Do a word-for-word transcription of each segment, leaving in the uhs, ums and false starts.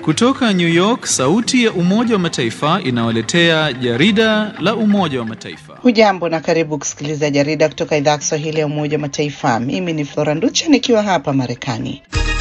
Kutoka New York, sauti ya Umoja wa Mataifa inawaletea jarida la Umoja wa Mataifa. Hujambo na karibu kusikiliza jarida kutoka idhaa ya Kiswahili ya Umoja wa Mataifa. Mimi ni Flora Nducha nikiwa hapa Marekani.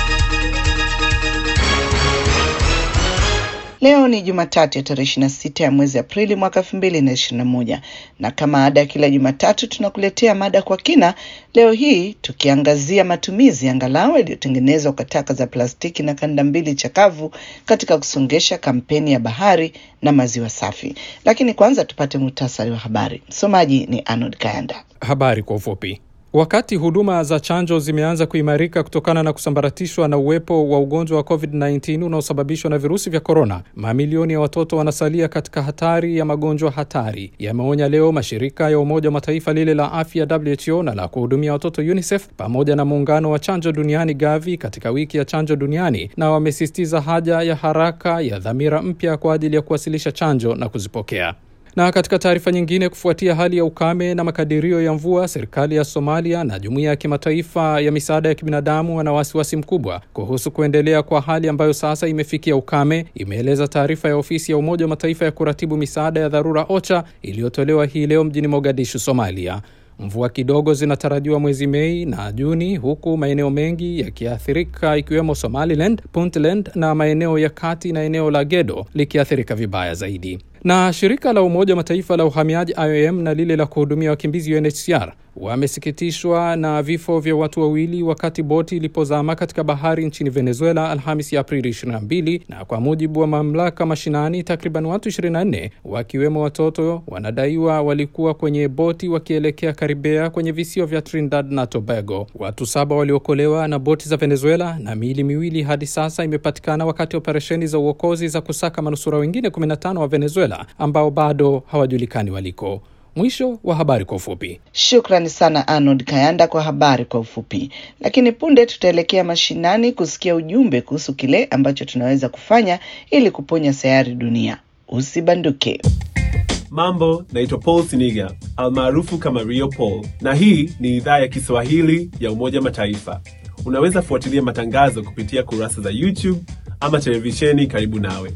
Leo ni Jumatatu ya tarehe ishirini na sita ya mwezi Aprili mwaka elfu mbili na ishirini na moja, na kama ada kila Jumatatu tunakuletea mada kwa kina. Leo hii tukiangazia matumizi ya ngalawa iliyotengenezwa kwa taka za plastiki na kanda mbili chakavu katika kusongesha kampeni ya bahari na maziwa safi. Lakini kwanza tupate muhtasari wa habari. Msomaji ni Arnold Kayanda. Habari kwa ufupi. Wakati huduma za chanjo zimeanza kuimarika kutokana na kusambaratishwa na uwepo wa ugonjwa wa covid kumi na tisa unaosababishwa na virusi vya korona, mamilioni ya watoto wanasalia katika hatari ya magonjwa hatari, yameonya leo mashirika ya Umoja wa Mataifa, lile la afya W H O na la kuhudumia watoto UNICEF pamoja na muungano wa chanjo duniani Gavi katika wiki ya chanjo duniani, na wamesisitiza haja ya haraka ya dhamira mpya kwa ajili ya kuwasilisha chanjo na kuzipokea. Na katika taarifa nyingine, kufuatia hali ya ukame na makadirio ya mvua, serikali ya Somalia na jumuiya ya kimataifa ya misaada ya kibinadamu wana wasiwasi mkubwa kuhusu kuendelea kwa hali ambayo sasa imefikia ukame, imeeleza taarifa ya ofisi ya Umoja wa Mataifa ya kuratibu misaada ya dharura OCHA iliyotolewa hii leo mjini Mogadishu, Somalia. Mvua kidogo zinatarajiwa mwezi Mei na Juni, huku maeneo mengi yakiathirika ikiwemo Somaliland, Puntland na maeneo ya kati na eneo la Gedo likiathirika vibaya zaidi. Na shirika la Umoja wa Mataifa la uhamiaji I O M na lile la kuhudumia wakimbizi U N H C R wamesikitishwa na vifo vya watu wawili wakati boti ilipozama katika bahari nchini Venezuela Alhamisi ya Aprili ishirini na mbili, na kwa mujibu wa mamlaka mashinani, takriban watu ishirini na nne wakiwemo watoto wanadaiwa walikuwa kwenye boti wakielekea Karibea kwenye visiwa vya Trinidad na Tobago. Watu saba waliokolewa na boti za Venezuela na miili miwili hadi sasa imepatikana wakati operesheni za uokozi za kusaka manusura wengine kumi na tano wa Venezuela ambao bado hawajulikani waliko. Mwisho wa habari kwa ufupi. Shukrani sana Arnold Kayanda kwa habari kwa ufupi. Lakini punde tutaelekea mashinani kusikia ujumbe kuhusu kile ambacho tunaweza kufanya ili kuponya sayari dunia. Usibanduke. Mambo, naitwa Paul Siniga, almaarufu kama Rio Paul, na hii ni idhaa ya Kiswahili ya Umoja wa Mataifa. Unaweza fuatilia matangazo kupitia kurasa za YouTube ama televisheni karibu nawe.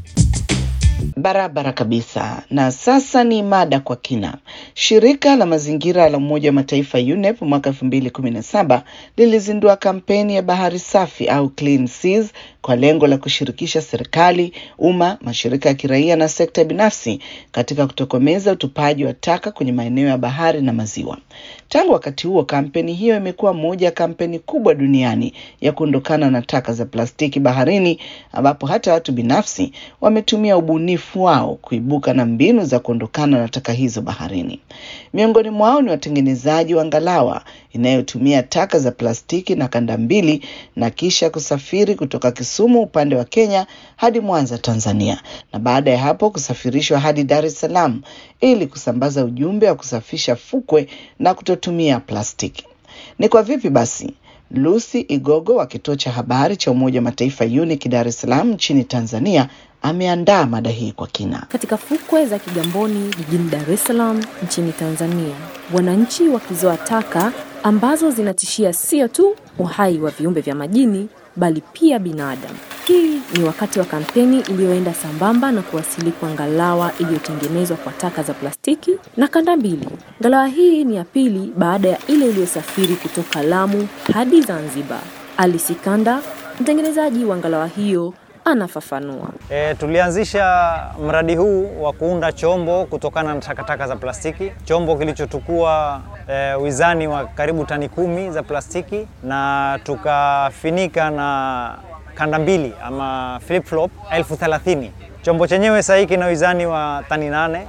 Barabara kabisa. Na sasa ni mada kwa kina. Shirika la mazingira la Umoja wa Mataifa U N E P mwaka elfu mbili kumi na saba lilizindua kampeni ya bahari safi au Clean Seas kwa lengo la kushirikisha serikali, umma, mashirika ya kiraia na sekta binafsi katika kutokomeza utupaji wa taka kwenye maeneo ya bahari na maziwa. Tangu wakati huo, kampeni hiyo imekuwa moja ya kampeni kubwa duniani ya kuondokana na taka za plastiki baharini, ambapo hata watu binafsi wametumia ubunifu wao kuibuka na mbinu za kuondokana na taka hizo baharini. Miongoni mwao ni watengenezaji wa ngalawa inayotumia taka za plastiki na kanda mbili na kisha kusafiri kutoka Kisumu upande wa Kenya hadi Mwanza, Tanzania, na baada ya hapo kusafirishwa hadi Dar es Salaam ili kusambaza ujumbe wa kusafisha fukwe na kutotumia plastiki. Ni kwa vipi basi? Lucy Igogo wa kituo cha habari cha Umoja wa Mataifa U N I C Dar es Salaam nchini Tanzania ameandaa mada hii kwa kina. Katika fukwe za Kigamboni jijini Dar es Salaam nchini Tanzania, wananchi wakizoa taka ambazo zinatishia sio tu uhai wa viumbe vya majini bali pia binadamu. Hii ni wakati wa kampeni iliyoenda sambamba na kuwasili kwa ngalawa iliyotengenezwa kwa taka za plastiki na kanda mbili. Ngalawa hii ni ya pili baada ya ile iliyosafiri kutoka Lamu hadi Zanzibar. Alice Kanda, mtengenezaji wa ngalawa hiyo, anafafanua. E, tulianzisha mradi huu wa kuunda chombo kutokana na takataka za plastiki. Chombo kilichotukua e, wizani wa karibu tani kumi za plastiki, na tukafinika na kanda mbili ama flip flop elfu thelathini. Chombo chenyewe sasa hiki na wizani wa tani nane,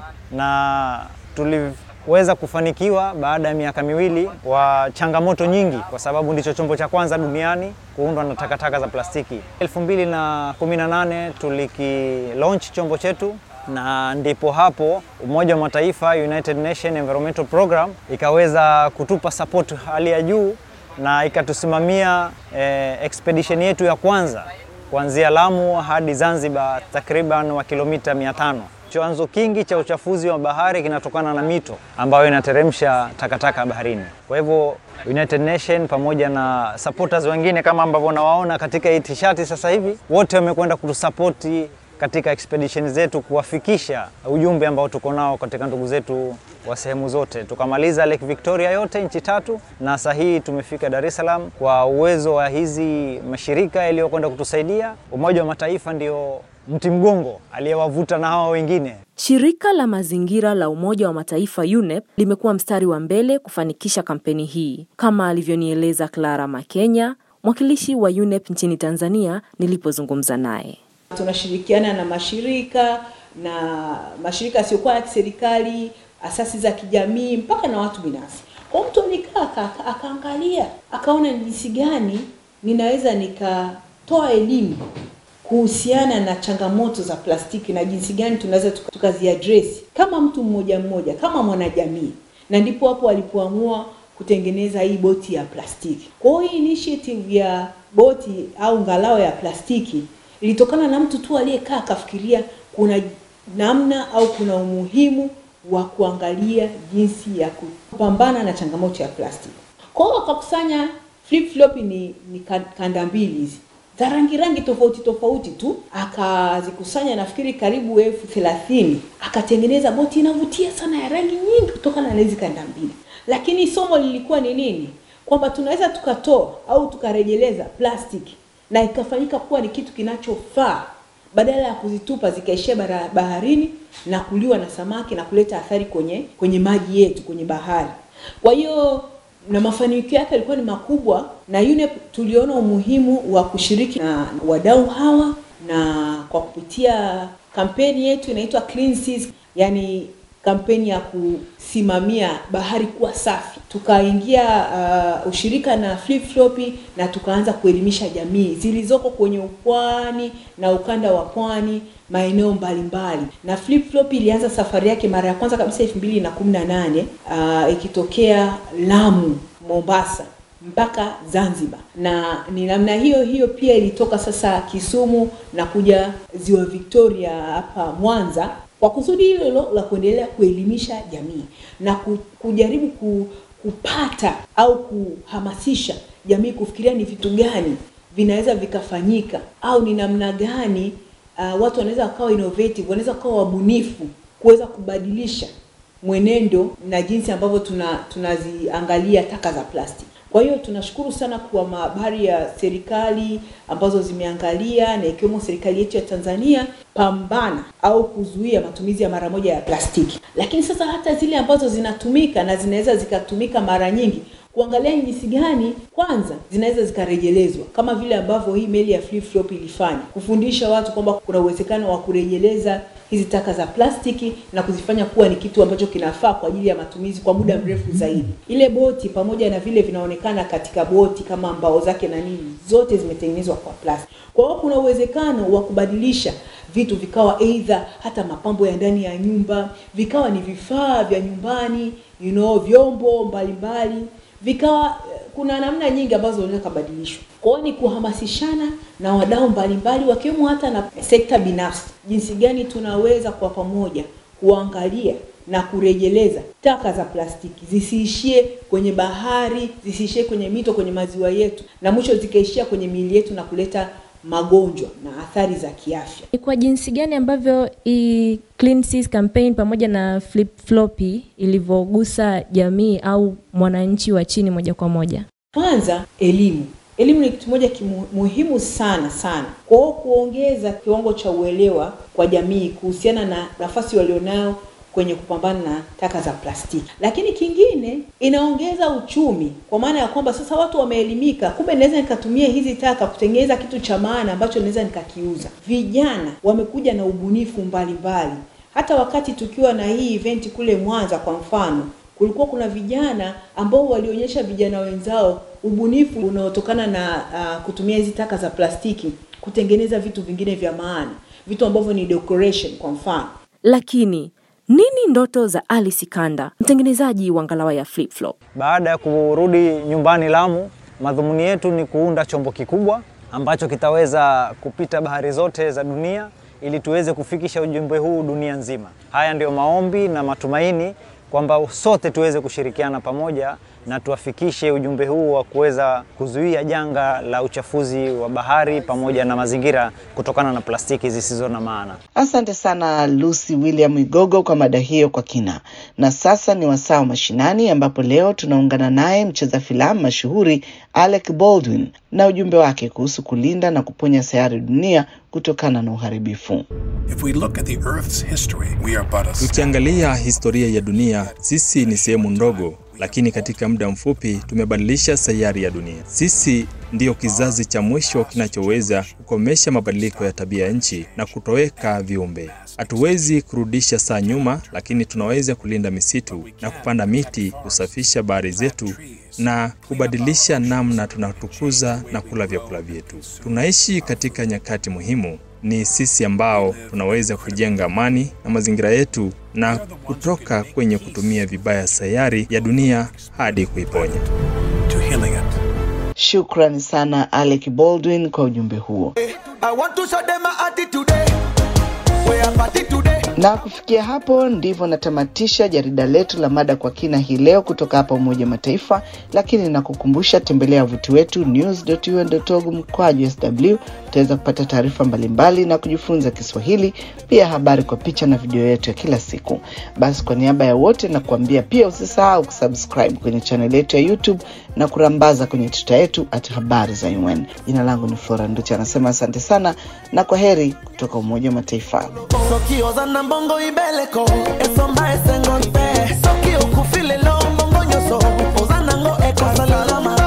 na tuliweza kufanikiwa baada ya miaka miwili wa changamoto nyingi, kwa sababu ndicho chombo cha kwanza duniani kuundwa na takataka za plastiki. elfu mbili na kumi na nane tuliki launch chombo chetu, na ndipo hapo Umoja wa Mataifa United Nations Environmental Program ikaweza kutupa support hali ya juu na ikatusimamia eh, expedition yetu ya kwanza kuanzia Lamu hadi Zanzibar, takriban wa kilomita mia tano. Chanzo kingi cha uchafuzi wa bahari kinatokana na mito ambayo inateremsha takataka baharini. Kwa hivyo United Nation pamoja na supporters wengine kama ambavyo nawaona katika hii t-shirt sasa hivi, wote wamekwenda kutusapoti katika expedition zetu kuwafikisha ujumbe ambao tuko nao katika ndugu zetu wa sehemu zote. Tukamaliza Lake Victoria yote nchi tatu, na sasa hii tumefika Dar es Salaam kwa uwezo wa hizi mashirika yaliyokwenda kutusaidia. Umoja wa Mataifa ndio mti mgongo aliyewavuta na hawa wengine. Shirika la mazingira la Umoja wa Mataifa U N E P limekuwa mstari wa mbele kufanikisha kampeni hii, kama alivyonieleza Clara Makenya, mwakilishi wa U N E P nchini Tanzania nilipozungumza naye. Tunashirikiana na mashirika na mashirika yasiyokuwa ya kiserikali, asasi za kijamii mpaka na watu binafsi. Kwa mtu alikaa akaangalia, akaona jinsi gani ninaweza nikatoa elimu kuhusiana na changamoto za plastiki na jinsi gani tunaweza tukaziaddress kama mtu mmoja mmoja, kama mwanajamii. Na ndipo hapo walipoamua kutengeneza hii boti ya plastiki. Kwa hiyo initiative ya boti au ngalao ya plastiki ilitokana na mtu tu aliyekaa akafikiria kuna namna au kuna umuhimu wa kuangalia jinsi ya kupambana na changamoto ya plastiki. Kwa hiyo akakusanya flip flop ni, ni kanda mbili hizi za rangi rangi tofauti tofauti tu, akazikusanya nafikiri karibu elfu thelathini, akatengeneza boti inavutia sana ya rangi nyingi kutokana na hizo kanda mbili. Lakini somo lilikuwa ni nini? Kwamba tunaweza tukatoa au tukarejeleza plastiki na ikafanyika kuwa ni kitu kinachofaa, badala ya kuzitupa zikaishia baharini na kuliwa na samaki na kuleta athari kwenye kwenye maji yetu, kwenye bahari. Kwa hiyo na mafanikio yake yalikuwa ni makubwa, na U N E P tuliona umuhimu wa kushiriki na wadau hawa, na kwa kupitia kampeni yetu inaitwa Clean Seas, yani kampeni ya kusimamia bahari kuwa safi. Tukaingia uh, ushirika na Flip Floppy na tukaanza kuelimisha jamii zilizoko kwenye upwani na ukanda wa pwani maeneo mbalimbali. Na Flip Floppy ilianza safari yake mara ya kwanza kabisa elfu mbili na kumi na nane uh, ikitokea Lamu, Mombasa mpaka Zanzibar. Na ni namna hiyo hiyo pia ilitoka sasa Kisumu na kuja Ziwa Victoria hapa Mwanza, kwa kusudi hilo la kuendelea kuelimisha jamii na kujaribu kupata au kuhamasisha jamii kufikiria ni vitu gani vinaweza vikafanyika, au ni namna gani uh, watu wanaweza kuwa innovative, wanaweza kuwa wabunifu kuweza kubadilisha mwenendo na jinsi ambavyo tuna tunaziangalia taka za plastiki. Kwa hiyo tunashukuru sana kwa habari ya serikali ambazo zimeangalia, na ikiwemo serikali yetu ya Tanzania, pambana au kuzuia matumizi ya mara moja ya plastiki. Lakini sasa hata zile ambazo zinatumika na zinaweza zikatumika mara nyingi, kuangalia jinsi gani kwanza zinaweza zikarejelezwa, kama vile ambavyo hii meli ya Flip Floppy ilifanya, kufundisha watu kwamba kuna uwezekano wa kurejeleza hizi taka za plastiki na kuzifanya kuwa ni kitu ambacho kinafaa kwa ajili ya matumizi kwa muda mrefu zaidi. Ile boti pamoja na vile vinaonekana katika boti kama mbao zake na nini, zote zimetengenezwa kwa plastiki. Kwa hiyo kuna uwezekano wa kubadilisha vitu vikawa either hata mapambo ya ndani ya nyumba, vikawa ni vifaa vya nyumbani, you know, vyombo mbalimbali, vikawa kuna namna nyingi ambazo zinaweza kubadilishwa. Kwa hiyo ni kuhamasishana na wadau mbalimbali wakiwemo hata na sekta binafsi, jinsi gani tunaweza kwa pamoja kuangalia na kurejeleza taka za plastiki zisiishie kwenye bahari, zisiishie kwenye mito, kwenye maziwa yetu, na mwisho zikaishia kwenye miili yetu na kuleta magonjwa na athari za kiafya. Ni kwa jinsi gani ambavyo i Clean Seas campaign pamoja na Flip Floppy ilivyogusa jamii au mwananchi wa chini moja kwa moja? Kwanza, elimu. Elimu ni kitu moja muhimu sana sana. Kwa hiyo kuongeza kiwango cha uelewa kwa jamii kuhusiana na nafasi walionayo kwenye kupambana na taka za plastiki. Lakini kingine, inaongeza uchumi, kwa maana ya kwamba sasa watu wameelimika, kumbe naweza nikatumia hizi taka kutengeneza kitu cha maana ambacho naweza nikakiuza. Vijana wamekuja na ubunifu mbalimbali. Hata wakati tukiwa na hii event kule Mwanza kwa mfano, kulikuwa kuna vijana ambao walionyesha vijana wenzao ubunifu unaotokana na uh, kutumia hizi taka za plastiki kutengeneza vitu vingine vya maana, vitu ambavyo ni decoration kwa mfano. Lakini nini ndoto za Alice Kanda, mtengenezaji wa ngalawa ya Flip Floppy? Baada ya kurudi nyumbani Lamu, madhumuni yetu ni kuunda chombo kikubwa ambacho kitaweza kupita bahari zote za dunia, ili tuweze kufikisha ujumbe huu dunia nzima. Haya ndio maombi na matumaini kwamba sote tuweze kushirikiana pamoja na tuafikishe ujumbe huu wa kuweza kuzuia janga la uchafuzi wa bahari pamoja na mazingira kutokana na plastiki zisizo na maana. Asante sana Lucy William Igogo kwa mada hiyo kwa kina. Na sasa ni wasaa mashinani ambapo leo tunaungana naye mcheza filamu mashuhuri Alec Baldwin na ujumbe wake kuhusu kulinda na kuponya sayari dunia kutokana na uharibifu. If we look at the Earth's history, we are but a... Tukiangalia historia ya dunia, sisi ni sehemu ndogo, lakini katika muda mfupi tumebadilisha sayari ya dunia. Sisi ndio kizazi cha mwisho kinachoweza kukomesha mabadiliko ya tabia ya nchi na kutoweka viumbe. Hatuwezi kurudisha saa nyuma, lakini tunaweza kulinda misitu na kupanda miti, kusafisha bahari zetu na kubadilisha namna tunatukuza na kula vyakula vyetu. Tunaishi katika nyakati muhimu. Ni sisi ambao tunaweza kujenga amani na mazingira yetu na kutoka kwenye kutumia vibaya sayari ya dunia hadi kuiponya. Shukrani sana Alec Baldwin kwa ujumbe huo. I want to show them my attitude today. We are party today. Na kufikia hapo ndivyo natamatisha jarida letu la mada kwa kina hii leo kutoka hapa Umoja wa Mataifa, lakini nakukumbusha tembelea wavuti wetu news dot u n dot org mkwaju S W. Utaweza kupata taarifa mbalimbali na kujifunza Kiswahili, pia habari kwa picha na video yetu ya kila siku. Basi kwa niaba ya wote na kuambia pia usisahau kusubscribe kwenye channel yetu ya YouTube na kurambaza kwenye Twitter yetu at habari za U N. Jina langu ni Flora Nducha, anasema asante sana na kwaheri kutoka Umoja wa Mataifa. Sokio za nambongo ibeleko esomba esengo ipe Sokio kufile lo mbongo nyoso Ozanango eko salama